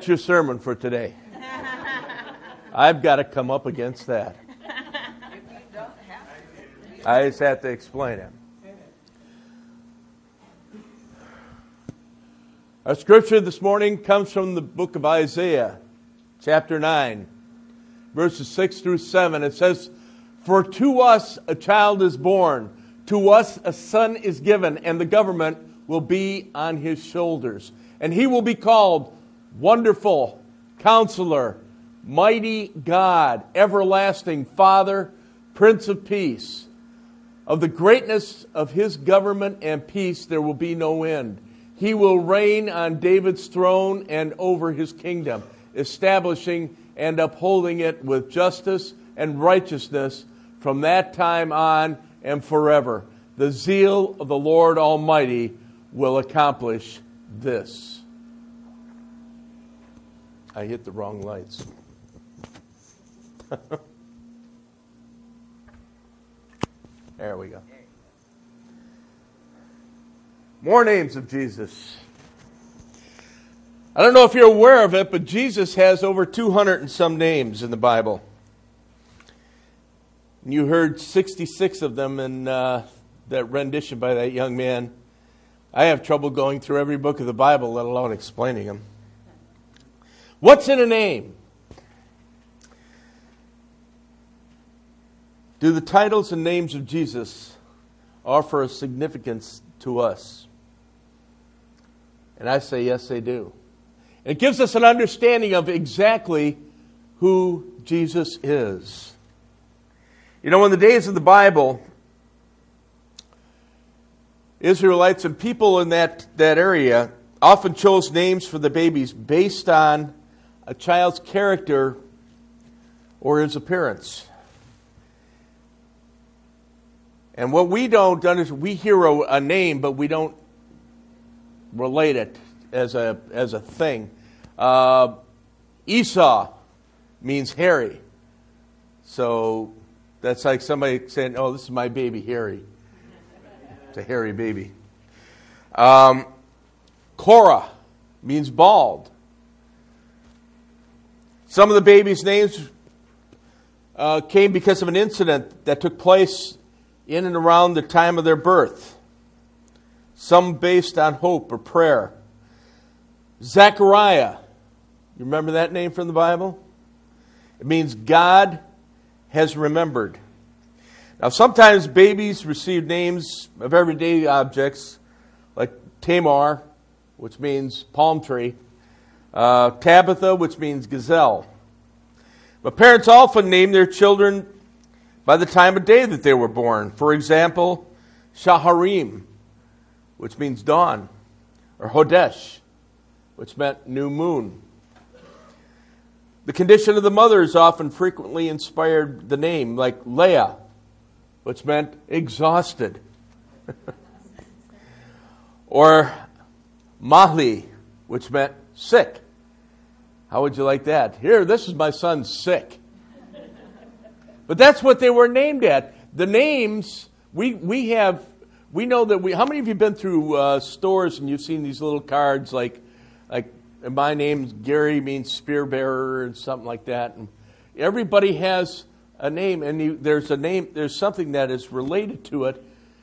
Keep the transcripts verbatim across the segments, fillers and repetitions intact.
your sermon for today. I've got to come up against that. I just have to explain it. Our scripture this morning comes from the book of Isaiah, chapter nine, verses six through seven. It says, "For to us a child is born, to us a son is given, and the government will be on his shoulders. And he will be called Wonderful Counselor, Mighty God, Everlasting Father, Prince of Peace. Of the greatness of his government and peace there will be no end. He will reign on David's throne and over his kingdom, establishing and upholding it with justice and righteousness from that time on and forever. The zeal of the Lord Almighty will accomplish this." I hit the wrong lights. There we go. More names of Jesus. I don't know if you're aware of it, but Jesus has over two hundred and some names in the Bible. You heard sixty-six of them in uh, that rendition by that young man. I have trouble going through every book of the Bible, let alone explaining them. What's in a name? Do the titles and names of Jesus offer a significance to us? And I say yes, they do. It gives us an understanding of exactly who Jesus is. You know, in the days of the Bible, Israelites and people in that, that area often chose names for the babies based on a child's character or his appearance. And what we don't understand, we hear a, a name, but we don't relate it as a as a thing. Uh, Esau means hairy. So that's like somebody saying, "Oh, this is my baby, Harry." It's a hairy baby. Um, Korah means bald. Some of the babies' names uh, came because of an incident that took place in and around the time of their birth. Some based on hope or prayer. Zechariah. You remember that name from the Bible? It means God has remembered. Now, sometimes babies receive names of everyday objects, like Tamar, which means palm tree, uh, Tabitha, which means gazelle. But parents often name their children by the time of day that they were born. For example, Shaharim, which means dawn, or Hodesh, which meant new moon. The condition of the mother is often frequently inspired the name, like Leah, which meant exhausted. Or Mahli, which meant sick. How would you like that? Here, this is my son sick. But that's what they were named at. The names, we we have, we know that we, how many of you have been through uh, stores and you've seen these little cards like, like my name's Gary means spear bearer and something like that. And everybody has a name, and you, there's a name, there's something that is related to it.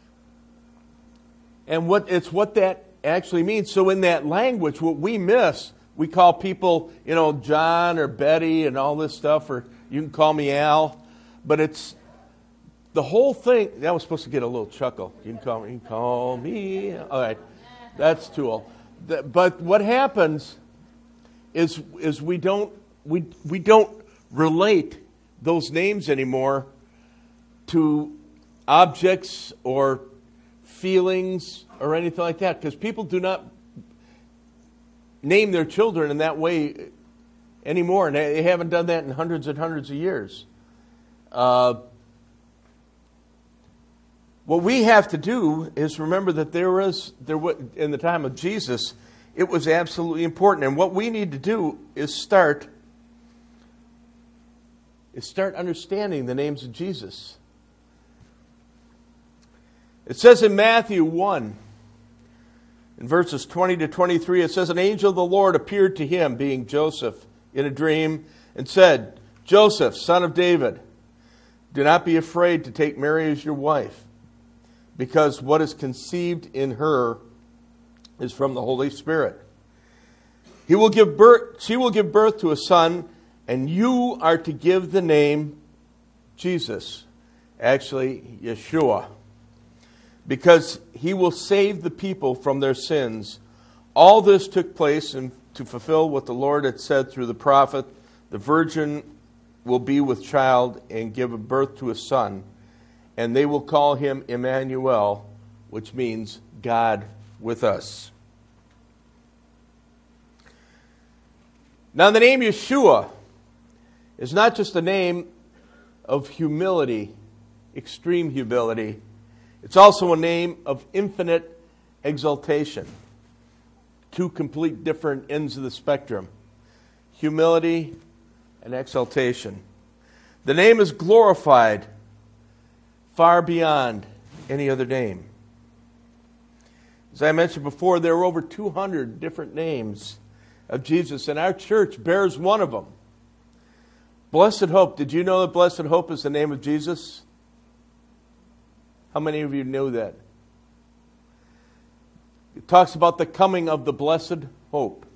And what it's what that actually means. So in that language, what we miss, we call people, you know, John or Betty and all this stuff, or you can call me Al. But it's the whole thing. That was supposed to get a little chuckle. You can call me, you can call me. All right, that's too old. But what happens is is we don't we we don't relate those names anymore to objects or feelings or anything like that, because people do not name their children in that way anymore, and they haven't done that in hundreds and hundreds of years. Uh, what we have to do is remember that there was there was, in the time of Jesus, it was absolutely important, and what we need to do is start is start understanding the names of Jesus. It says in Matthew one, In verses twenty to twenty-three, it says, an angel of the Lord appeared to him, being Joseph, in a dream, and said, Joseph, son of David, do not be afraid to take Mary as your wife, because what is conceived in her is from the Holy Spirit. He will give birth, she will give birth to a son, and you are to give the name Jesus. Actually, Yeshua. Because he will save the people from their sins. All this took place in, to fulfill what the Lord had said through the prophet. The virgin will be with child and give birth to a son, and they will call him Emmanuel, which means God with us. Now the name Yeshua is not just a name of humility, extreme humility. It's also a name of infinite exaltation. Two complete different ends of the spectrum. Humility and exaltation. The name is glorified far beyond any other name. As I mentioned before, there are over two hundred different names of Jesus, and our church bears one of them. Blessed Hope. Did you know that Blessed Hope is the name of Jesus? How many of you knew that? It talks about the coming of the Blessed Hope.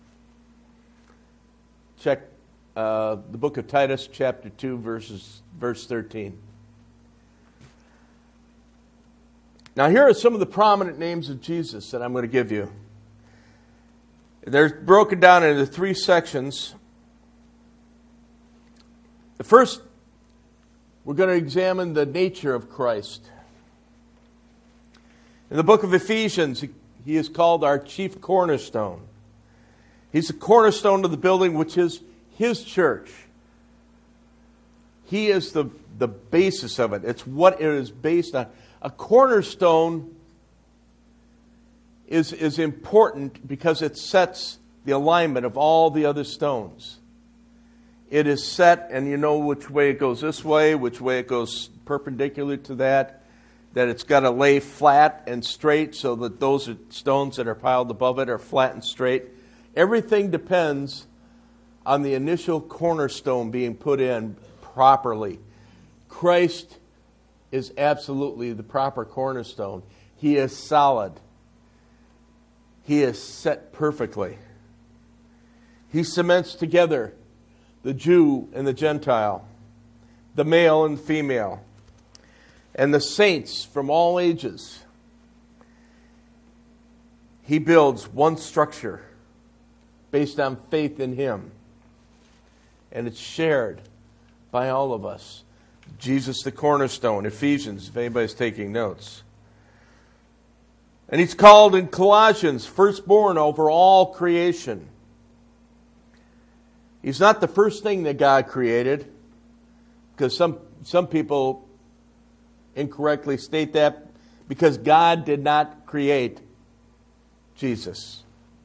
Check uh, the book of Titus, chapter two, verses, verse thirteen. Now here are some of the prominent names of Jesus that I'm going to give you. They're broken down into three sections. The first, we're going to examine the nature of Christ. In the book of Ephesians, he is called our chief cornerstone. He's the cornerstone of the building, which is his church. He is the, the basis of it. It's what it is based on. A cornerstone is, is important because it sets the alignment of all the other stones. It is set, and you know which way it goes this way, which way it goes perpendicular to that. That it's got to lay flat and straight so that those stones that are piled above it are flat and straight. Everything depends on the initial cornerstone being put in properly. Christ is absolutely the proper cornerstone. He is solid. He is set perfectly. He cements together the Jew and the Gentile, the male and the female, and the saints from all ages. He builds one structure based on faith in him. And it's shared by all of us. Jesus the cornerstone, Ephesians, if anybody's taking notes. And he's called in Colossians, firstborn over all creation. He's not the first thing that God created, because some, some people incorrectly state that, because God did not create Jesus.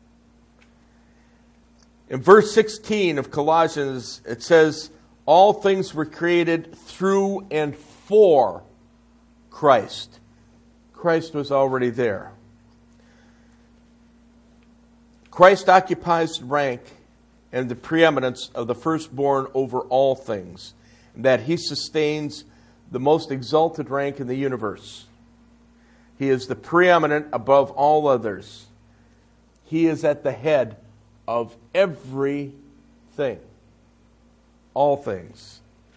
In verse sixteen of Colossians, it says, all things were created through and for Christ. Christ was already there. Christ occupies the rank and the preeminence of the firstborn over all things, and that he sustains the most exalted rank in the universe. He is the preeminent above all others. He is at the head of everything. All things.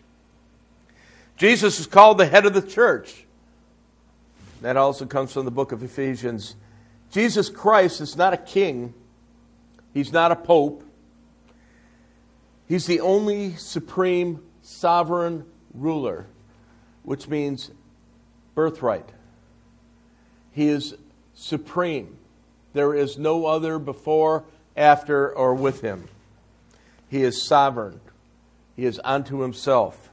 Jesus is called the head of the church. That also comes from the book of Ephesians. Jesus Christ is not a king. He's not a pope. He's the only supreme sovereign ruler, which means birthright. He is supreme. There is no other before, after, or with him. He is sovereign. He is unto himself.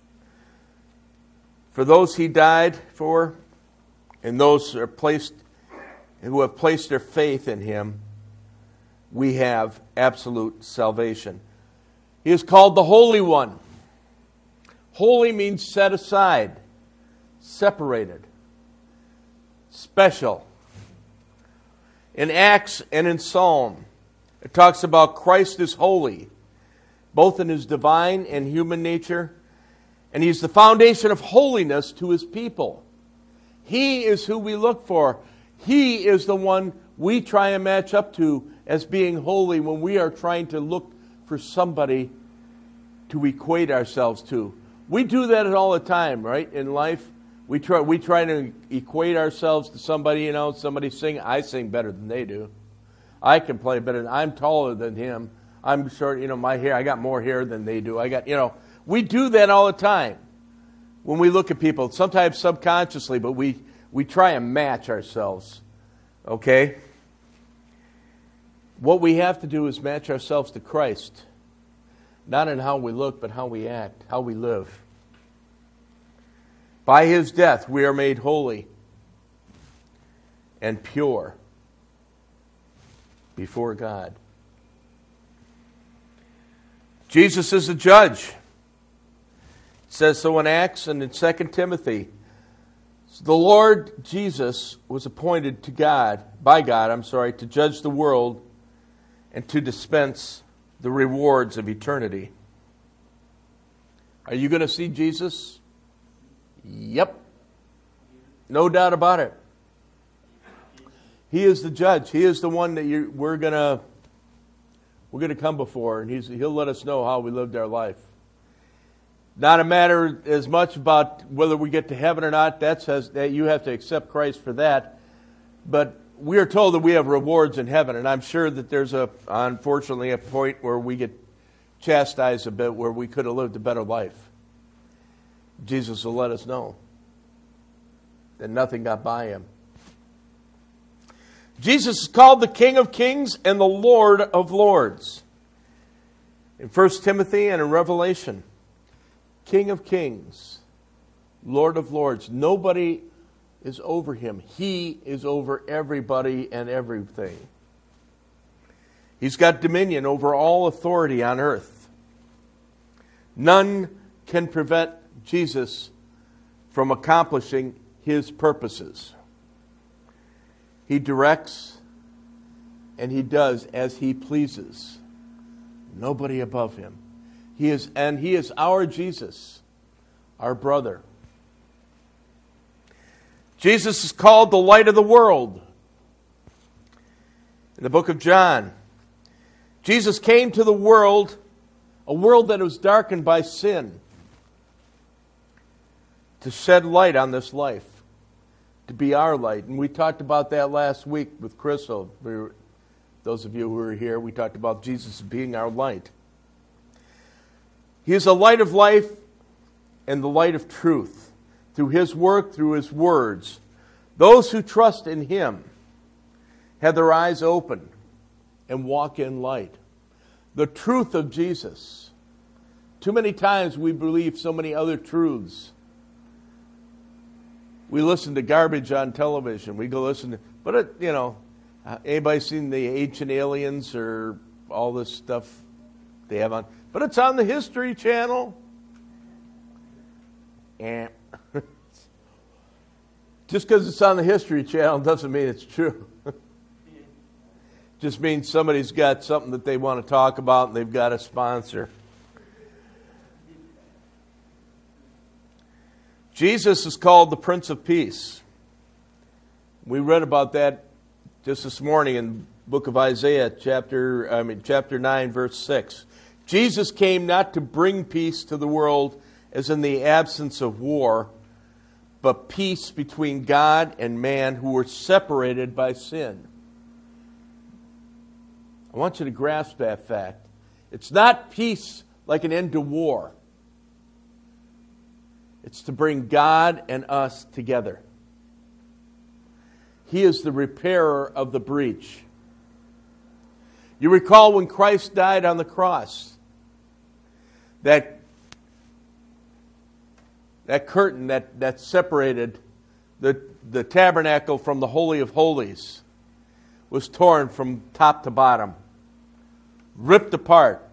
For those he died for, and those who are placed, who have placed their faith in him, we have absolute salvation. He is called the Holy One. Holy means set aside, separated, special. In Acts and in Psalm, it talks about Christ is holy, both in his divine and human nature, and he's the foundation of holiness to his people. He is who we look for. He is the one we try and match up to as being holy when we are trying to look for somebody to equate ourselves to. We do that all the time, right? In life, we try we try to equate ourselves to somebody. You know, somebody sing, I sing better than they do. I can play better. I'm taller than him. I'm short. You know, my hair. I got more hair than they do. I got. You know, we do that all the time when we look at people. Sometimes subconsciously, but we we try and match ourselves. Okay. What we have to do is match ourselves to Christ. Not in how we look, but how we act, how we live. By his death, we are made holy and pure before God. Jesus is a judge. It says so in Acts and in Second Timothy. The Lord Jesus was appointed to God, by God, I'm sorry, to judge the world and to dispense the rewards of eternity. Are you going to see Jesus? Yep. No doubt about it. He is the judge. He is the one that you, we're going to we're going to come before, and he's, he'll let us know how we lived our life. Not a matter as much about whether we get to heaven or not. That's has, that you have to accept Christ for that. But we are told that we have rewards in heaven, and I'm sure that there's a, unfortunately, a point where we get chastised a bit, where we could have lived a better life. Jesus will let us know that nothing got by him. Jesus is called the King of Kings and the Lord of Lords. In First Timothy and in Revelation, King of Kings, Lord of Lords. Nobody is over him. He is over everybody and everything. He's got dominion over all authority on earth. None can prevent Jesus from accomplishing his purposes. He directs and he does as he pleases. Nobody above him. He is, and he is our Jesus, our brother. Jesus is called the light of the world. In the book of John, Jesus came to the world, a world that was darkened by sin, to shed light on this life, to be our light. And we talked about that last week with Crystal. We were, those of you who were here, we talked about Jesus being our light. He is the light of life and the light of truth. Through his work, through his words, those who trust in him have their eyes open and walk in light. The truth of Jesus. Too many times we believe so many other truths. We listen to garbage on television. We go listen to, but it, you know, anybody seen the Ancient Aliens or all this stuff they have on? But it's on the History Channel. And just because it's on the History Channel doesn't mean it's true. Just means somebody's got something that they want to talk about and they've got a sponsor. Jesus is called the Prince of Peace. We read about that just this morning in the book of Isaiah, chapter I mean chapter nine, verse six. Jesus came not to bring peace to the world as in the absence of war, but peace between God and man who were separated by sin. I want you to grasp that fact. It's not peace like an end to war. It's to bring God and us together. He is the repairer of the breach. You recall when Christ died on the cross, that, that curtain that, that separated the, the tabernacle from the Holy of Holies was torn from top to bottom, ripped apart.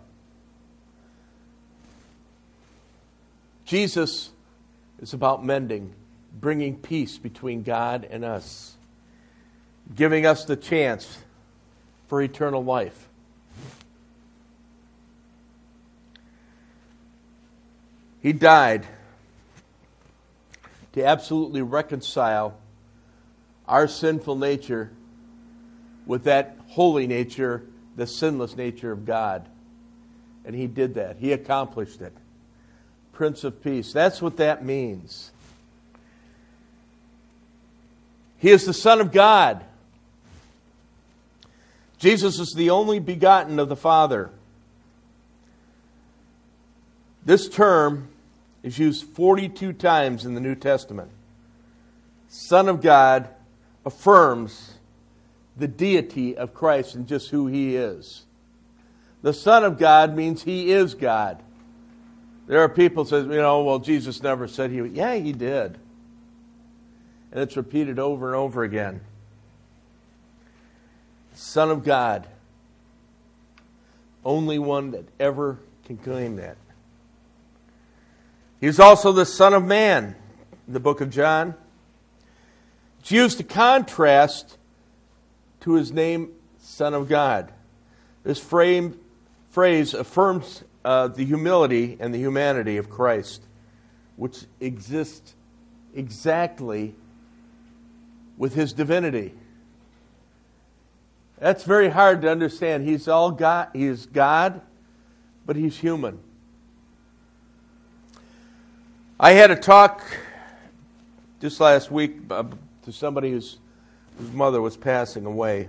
Jesus is about mending, bringing peace between God and us. giving us the chance for eternal life. He died to absolutely reconcile our sinful nature with that holy nature, the sinless nature of God. And He did that. He accomplished it. Prince of Peace. That's what that means. He is the Son of God. Jesus is the only begotten of the Father. This term is used forty-two times in the New Testament. Son of God affirms the deity of Christ and just who He is. The Son of God means He is God. There are people who say, you know, well, Jesus never said He would. Yeah, He did. And it's repeated over and over again. Son of God. Only one that ever can claim that. He's also the Son of Man in the book of John. It's used to contrast to His name, Son of God. This frame, phrase affirms uh, the humility and the humanity of Christ, which exists exactly with His divinity. That's very hard to understand. He's all God. He is God, but He's human. I had a talk just last week to somebody whose, whose mother was passing away.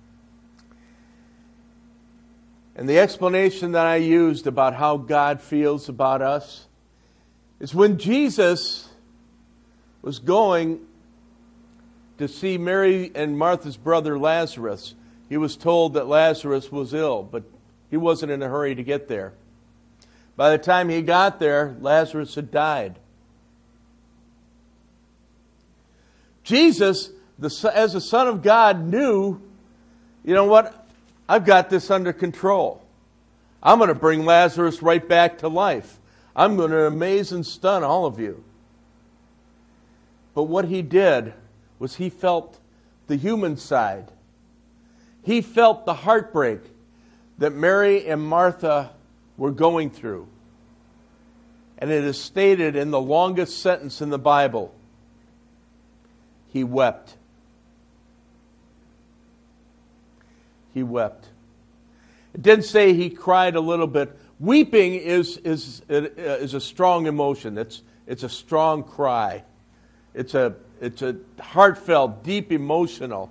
And the explanation that I used about how God feels about us is when Jesus was going to see Mary and Martha's brother Lazarus, he was told that Lazarus was ill, but he wasn't in a hurry to get there. By the time he got there, Lazarus had died. Jesus, the, as the Son of God, knew, you know what, I've got this under control. I'm going to bring Lazarus right back to life. I'm going to amaze and stun all of you. But what He did was He felt the human side. He felt the heartbreak that Mary and Martha were going through. And it is stated in the longest sentence in the Bible. He wept. He wept. It didn't say He cried a little bit. Weeping is, is, is a strong emotion. It's, it's a strong cry. It's a, it's a heartfelt, deep emotional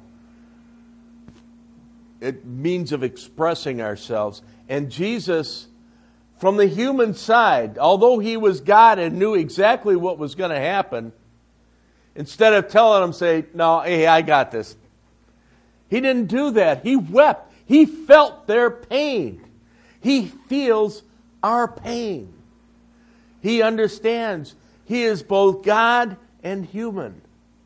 it means of expressing ourselves. And Jesus, from the human side, although He was God and knew exactly what was going to happen, instead of telling them, say, no, hey, I got this. He didn't do that. He wept. He felt their pain. He feels our pain. He understands. He is both God and human.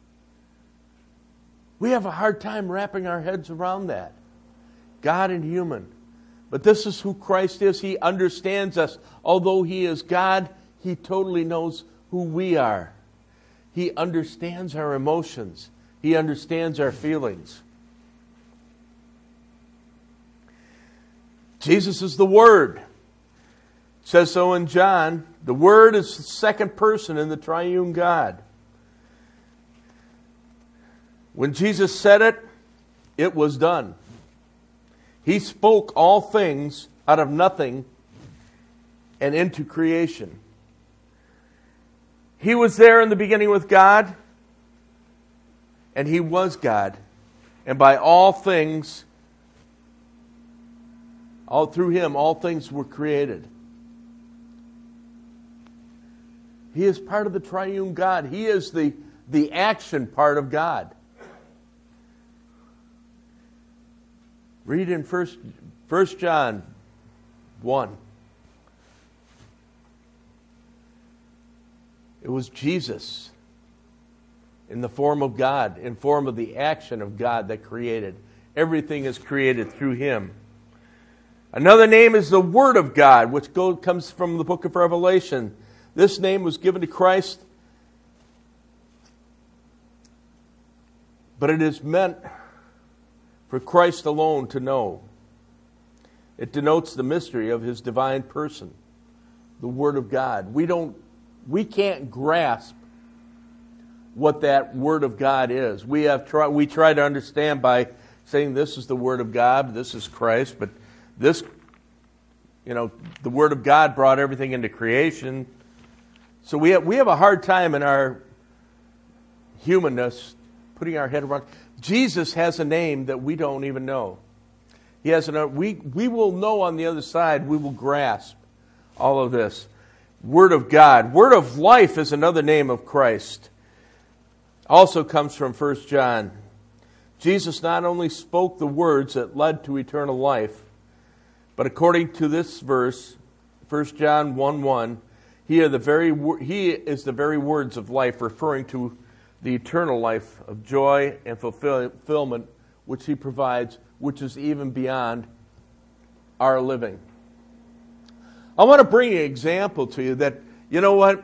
We have a hard time wrapping our heads around that. God and human. But this is who Christ is. He understands us. Although He is God, He totally knows who we are. He understands our emotions. He understands our feelings. Jesus is the Word. It says so in John. The Word is the second person in the triune God. When Jesus said it, it was done. He spoke all things out of nothing and into creation. He was there in the beginning with God, and He was God. And by all things, all through Him, all things were created. He is part of the triune God. He is the, the action part of God. Read in First, First John one. It was Jesus in the form of God, in form of the action of God that created. Everything is created through Him. Another name is the Word of God, which go, comes from the book of Revelation. This name was given to Christ, but it is meant for Christ alone to know. It denotes the mystery of his divine person, the Word of God. We don't, we can't grasp what that Word of God is. We have try, we try to understand by saying this is the Word of God, this is Christ, but this, you know, the Word of God brought everything into creation. So we have, we have a hard time in our humanness putting our head around. Jesus has a name that we don't even know. He has an, we, we will know on the other side, we will grasp all of this. Word of God. Word of life is another name of Christ. Also comes from First John. Jesus not only spoke the words that led to eternal life, but according to this verse, First John one one, he, are the very, he is the very words of life, referring to the eternal life of joy and fulfillment which he provides, which is even beyond our living. I want to bring an example to you that, you know what,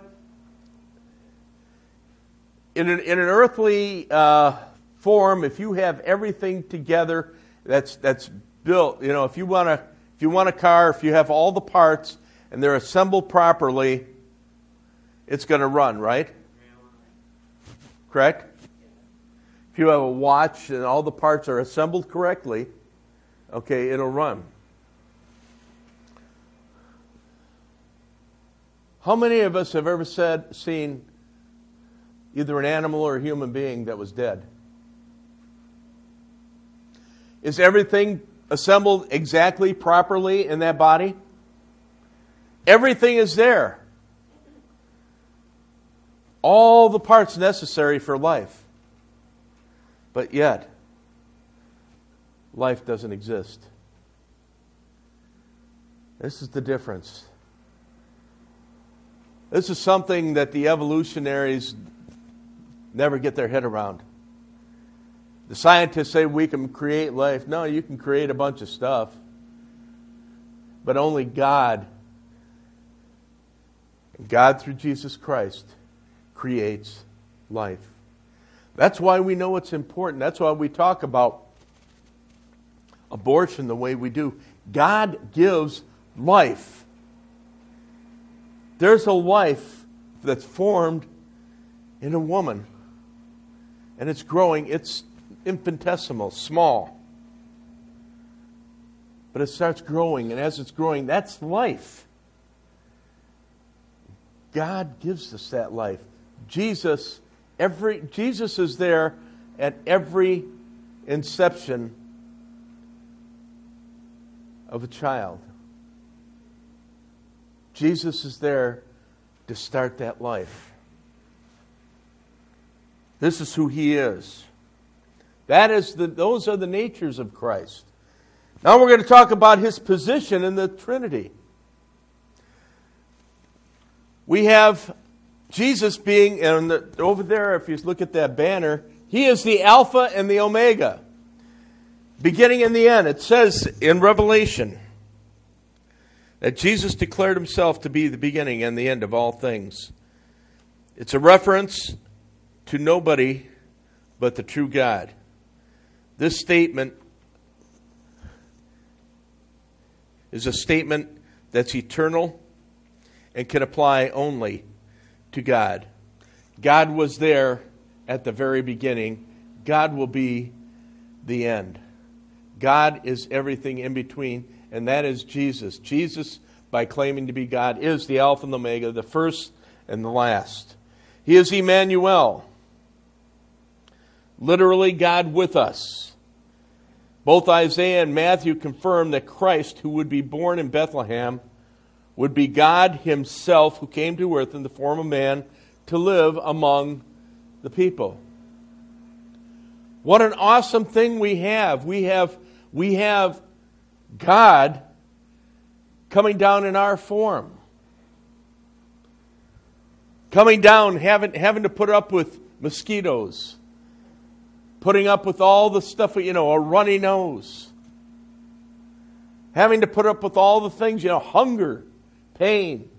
in an, in an earthly uh, form, if you have everything together that's that's built, you know, if you want a if you want a car, if you have all the parts and they're assembled properly, it's going to run, right? Correct? If you have a watch and all the parts are assembled correctly, okay, it'll run. How many of us have ever said, seen either an animal or a human being that was dead? Is everything assembled exactly properly in that body? Everything is there. All the parts necessary for life. But yet, life doesn't exist. This is the difference. This is something that the evolutionaries never get their head around. The scientists say we can create life. No, you can create a bunch of stuff. But only God, God through Jesus Christ, creates life. That's why we know it's important. That's why we talk about abortion the way we do. God gives life. There's a life that's formed in a woman. And it's growing. It's infinitesimal, small. But it starts growing. And as it's growing, that's life. God gives us that life. Jesus, every Jesus is there at every inception of a child. Jesus is there to start that life. This is who he is. That is the, those are the natures of Christ. Now we're going to talk about his position in the Trinity. We have Jesus being, and the, over there, if you look at that banner, he is the Alpha and the Omega. Beginning and the end. It says in Revelation that Jesus declared himself to be the beginning and the end of all things. It's a reference to nobody but the true God. This statement is a statement that's eternal and can apply only to God. God was there at the very beginning. God will be the end. God is everything in between, and that is Jesus. Jesus, by claiming to be God, is the Alpha and the Omega, the first and the last. He is Emmanuel, literally God with us. Both Isaiah and Matthew confirm that Christ, who would be born in Bethlehem, would be God himself who came to earth in the form of man to live among the people. What an awesome thing we have. We have, we have God coming down in our form. Coming down, having, having to put up with mosquitoes. Putting up with all the stuff, you know, a runny nose. Having to put up with all the things, you know, hunger, pain.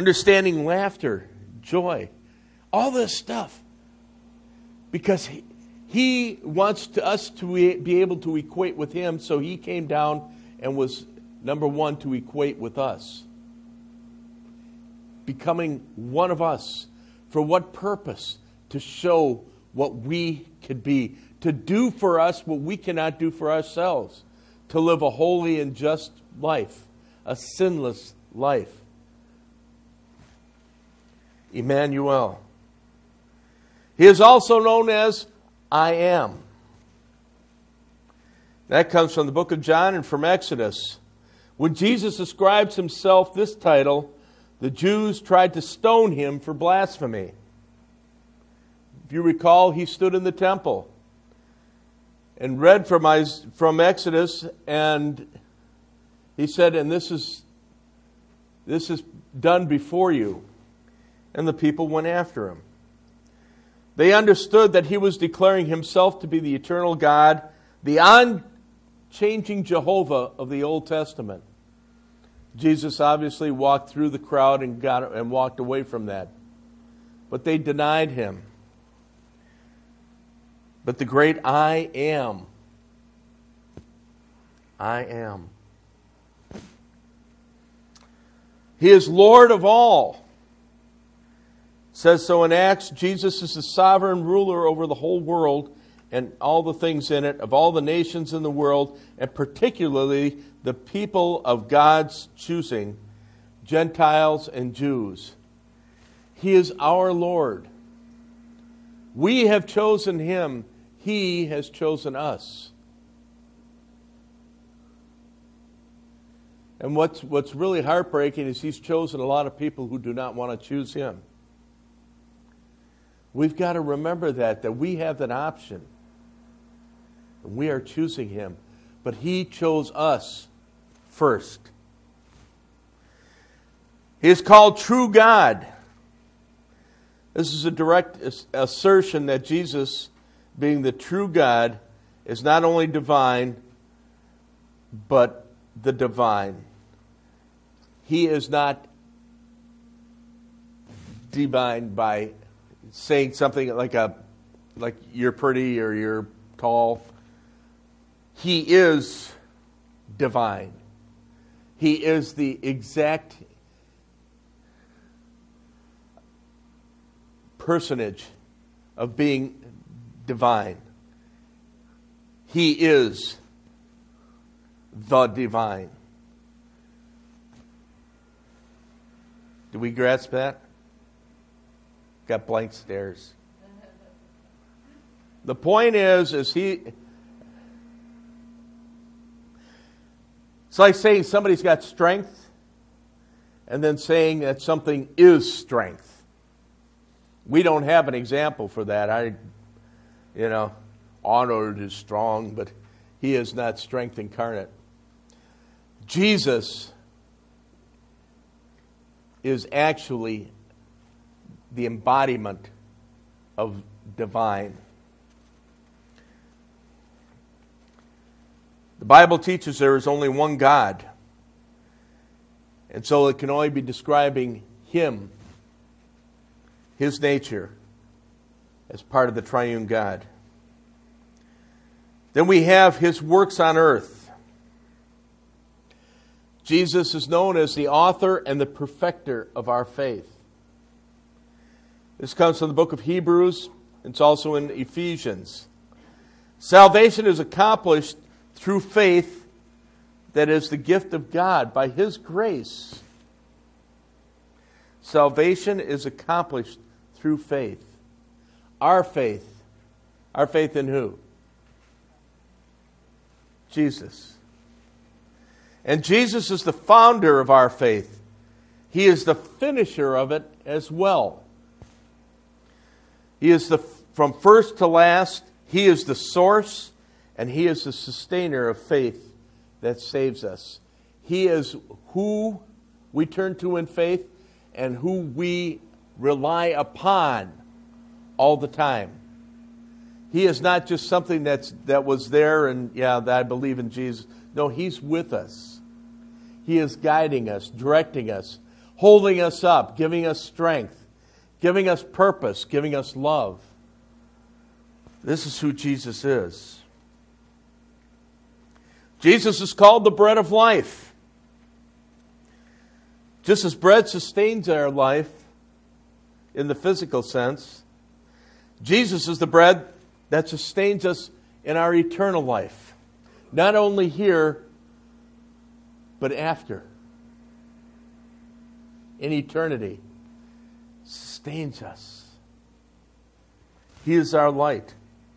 Understanding laughter, joy. All this stuff. Because he, He wants to, us to be able to equate with Him, so He came down and was, number one, to equate with us. Becoming one of us. For what purpose? To show what we could be. To do for us what we cannot do for ourselves. To live a holy and just life. A sinless life. Emmanuel. He is also known as I Am. That comes from the book of John and from Exodus. When Jesus ascribes Himself this title, the Jews tried to stone Him for blasphemy. If you recall, He stood in the temple and read from, from Exodus, and He said, and this is, this is done before you. And the people went after Him. They understood that He was declaring Himself to be the eternal God, the unchanging Jehovah of the Old Testament. Jesus obviously walked through the crowd and got and walked away from that. But they denied Him. But the great I Am, I Am. He is Lord of all. It says so in Acts. Jesus is the sovereign ruler over the whole world and all the things in it, of all the nations in the world, and particularly the people of God's choosing, Gentiles and Jews. He is our Lord. We have chosen Him. He has chosen us. And what's, what's really heartbreaking is He's chosen a lot of people who do not want to choose Him. We've got to remember that, that we have that option. And we are choosing Him. But He chose us first. He is called true God. This is a direct assertion that Jesus, being the true God, is not only divine, but the divine. He is not divine by saying something like a like you're pretty or you're tall. He is divine. He is the exact personage of being divine. He is the divine. Do we grasp that? Got blank stares. The point is, is he... It's like saying somebody's got strength and then saying that something is strength. We don't have an example for that. I, you know, Arnold is strong, but he is not strength incarnate. Jesus is actually the embodiment of divine. The Bible teaches there is only one God. And so it can only be describing Him, His nature, as part of the triune God. Then we have His works on earth. Jesus is known as the author and the perfecter of our faith. This comes from the book of Hebrews. It's also in Ephesians. Salvation is accomplished through faith, that is the gift of God by His grace. Salvation is accomplished through faith. Our faith. Our faith in who? Jesus. And Jesus is the founder of our faith. He is the finisher of it as well. He is the, from first to last, He is the source, and He is the sustainer of faith that saves us. He is who we turn to in faith and who we rely upon all the time. He is not just something that's that was there and, yeah, that I believe in Jesus. No, He's with us. He is guiding us, directing us, holding us up, giving us strength, giving us purpose, giving us love. This is who Jesus is. Jesus is called the bread of life. Just as bread sustains our life in the physical sense, Jesus is the bread that sustains us in our eternal life. Not only here, but after. In eternity. Sustains us. He is our light.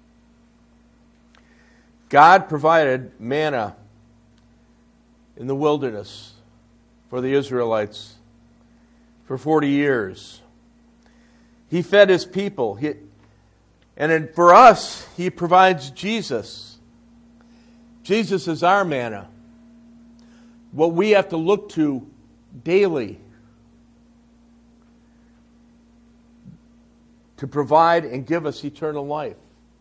God provided manna in the wilderness for the Israelites for forty years. He fed His people. He, and in, for us, He provides Jesus. Jesus is our manna. What we have to look to daily to provide and give us eternal life.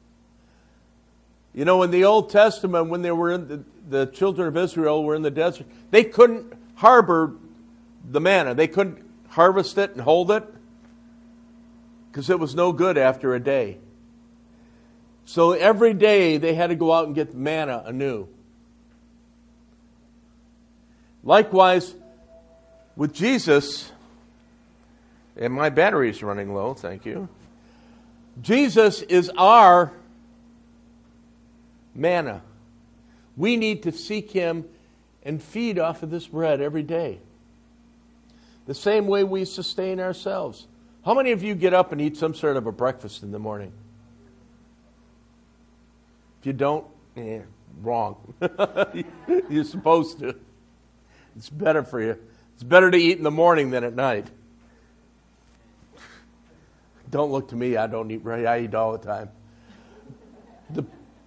You know, in the Old Testament, when they were in the, the children of Israel were in the desert, they couldn't harbor the manna. They couldn't harvest it and hold it because it was no good after a day. So every day they had to go out and get manna anew. Likewise, with Jesus, and my battery's running low, thank you. Jesus is our manna. We need to seek Him and feed off of this bread every day. The same way we sustain ourselves. How many of you get up and eat some sort of a breakfast in the morning? If you don't, eh, wrong. You're supposed to. It's better for you. It's better to eat in the morning than at night. Don't look to me. I don't eat right. I eat all the time. The,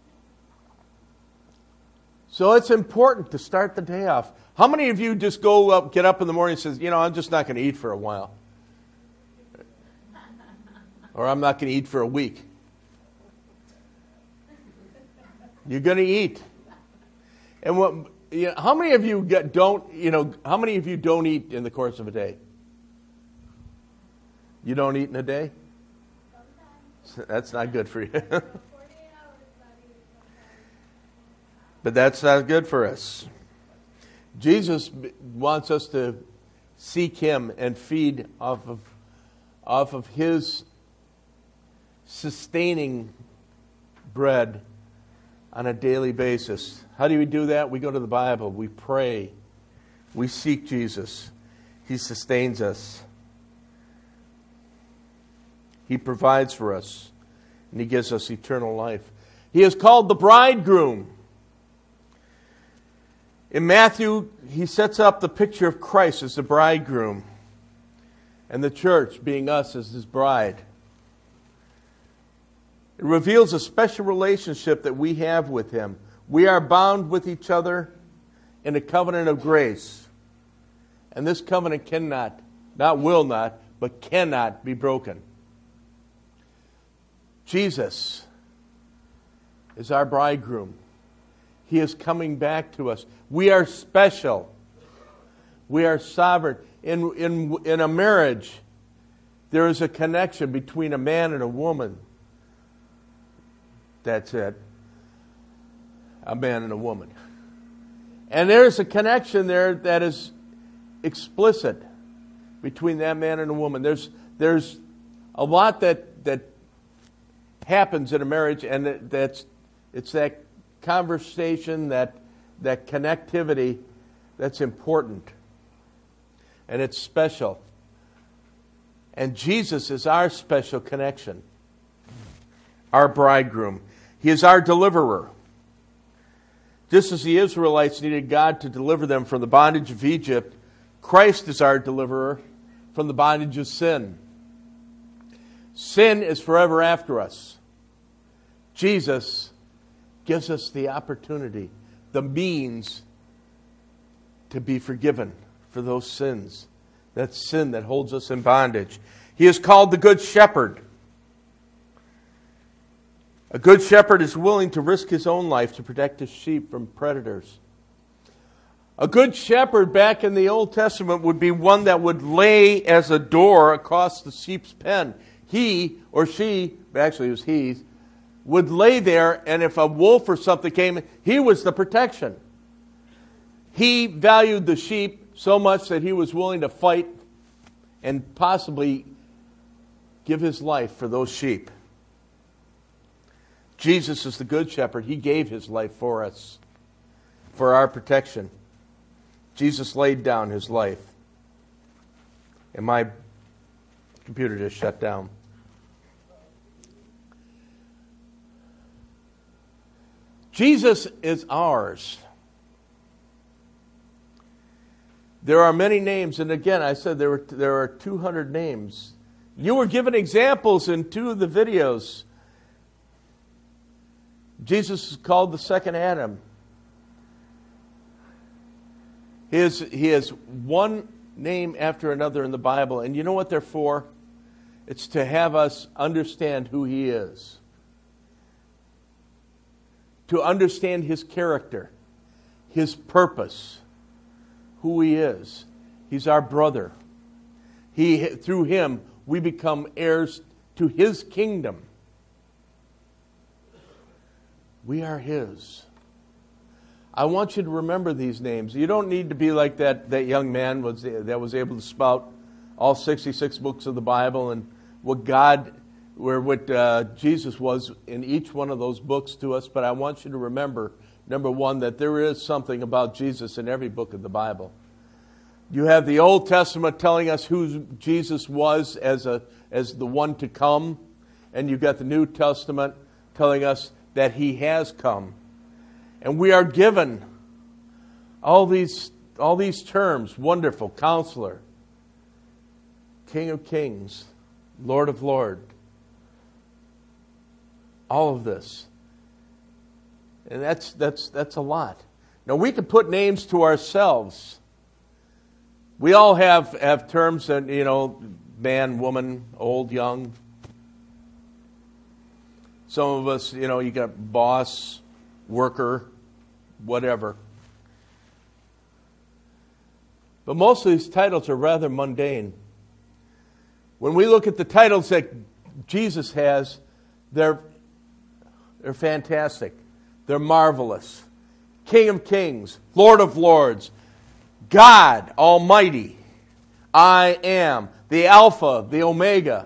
so it's important to start the day off. How many of you just go up, get up in the morning and says, you know, I'm just not going to eat for a while. Or I'm not going to eat for a week. You're going to eat. And what, you know, how many of you get, don't, you know, how many of you don't eat in the course of a day? You don't eat in a day? That's not good for you. But that's not good for us. Jesus wants us to seek Him and feed off of, off of His sustaining bread on a daily basis. How do we do that? We go to the Bible. We pray. We seek Jesus. He sustains us. He provides for us. And He gives us eternal life. He is called the bridegroom. In Matthew, He sets up the picture of Christ as the bridegroom. And the church being us as His bride. It reveals a special relationship that we have with Him. We are bound with each other in a covenant of grace. And this covenant cannot, not will not, but cannot be broken. Jesus is our bridegroom. He is coming back to us. We are special. We are sovereign. In, in, in a marriage, there is a connection between a man and a woman. That's it. A man and a woman. And there's a connection there that is explicit between that man and a woman. There's there's a lot that that happens in a marriage, and that's it's that conversation, that that connectivity that's important. And it's special. And Jesus is our special connection. Our bridegroom. He is our deliverer. Just as the Israelites needed God to deliver them from the bondage of Egypt, Christ is our deliverer from the bondage of sin. Sin is forever after us. Jesus gives us the opportunity, the means to be forgiven for those sins. That sin that holds us in bondage. He is called the Good Shepherd. A good shepherd is willing to risk his own life to protect his sheep from predators. A good shepherd back in the Old Testament would be one that would lay as a door across the sheep's pen. He or she, actually it was he, would lay there, and if a wolf or something came, he was the protection. He valued the sheep so much that he was willing to fight and possibly give his life for those sheep. Jesus is the good shepherd. He gave his life for us, for our protection. Jesus laid down his life. And my computer just shut down. Jesus is ours. There are many names, and again, I said there were there are two hundred names. You were given examples in two of the videos. Jesus is called the second Adam. He has, he has one name after another in the Bible, and you know what they're for? It's to have us understand who he is. To understand his character, his purpose, who he is. He's our brother. He, through him, we become heirs to his kingdom. We are his. I want you to remember these names. You don't need to be like that, that young man was, that was able to spout all sixty-six books of the Bible and what God, where what uh, Jesus was in each one of those books to us. But I want you to remember, number one, that there is something about Jesus in every book of the Bible. You have the Old Testament telling us who Jesus was as a as the one to come, and you've got the New Testament telling us that he has come. And we are given all these all these terms: wonderful, counselor, King of kings, Lord of lords. All of this. And that's that's that's a lot. Now we can put names to ourselves. We all have, have terms that, you know, man, woman, old, young. Some of us, you know, you got boss, worker, whatever. But most of these titles are rather mundane. When we look at the titles that Jesus has, they're, they're fantastic. They're marvelous. King of kings, Lord of lords, God Almighty, I am, the Alpha, the Omega.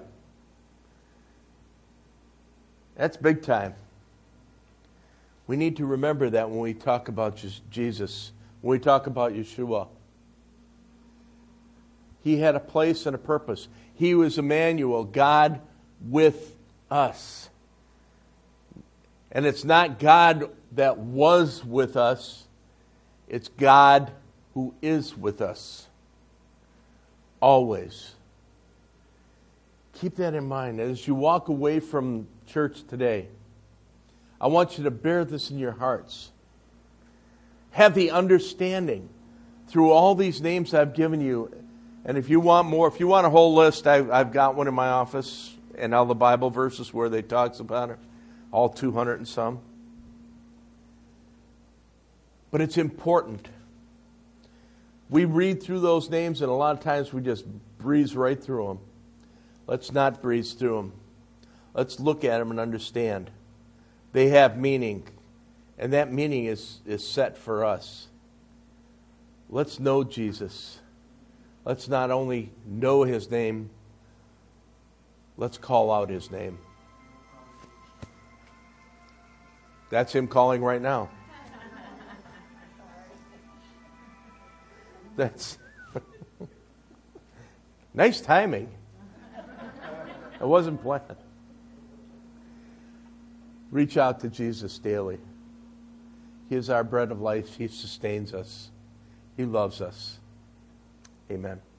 That's big time. We need to remember that when we talk about Jesus, when we talk about Yeshua. He had a place and a purpose. He was Emmanuel, God with us. And it's not God that was with us, it's God who is with us. Always. Keep that in mind. As you walk away from church today, I want you to bear this in your hearts. Have the understanding through all these names I've given you. And if you want more, if you want a whole list, I've, I've got one in my office and all the Bible verses where they talks about it. All two hundred and some. But it's important. We read through those names, and a lot of times we just breeze right through them. Let's not breeze through them. Let's look at them and understand. They have meaning, and that meaning is, is set for us. Let's know Jesus. Let's not only know his name, let's call out his name. That's him calling right now. That's nice timing. It wasn't planned. Reach out to Jesus daily. He is our bread of life. He sustains us. He loves us. Amen.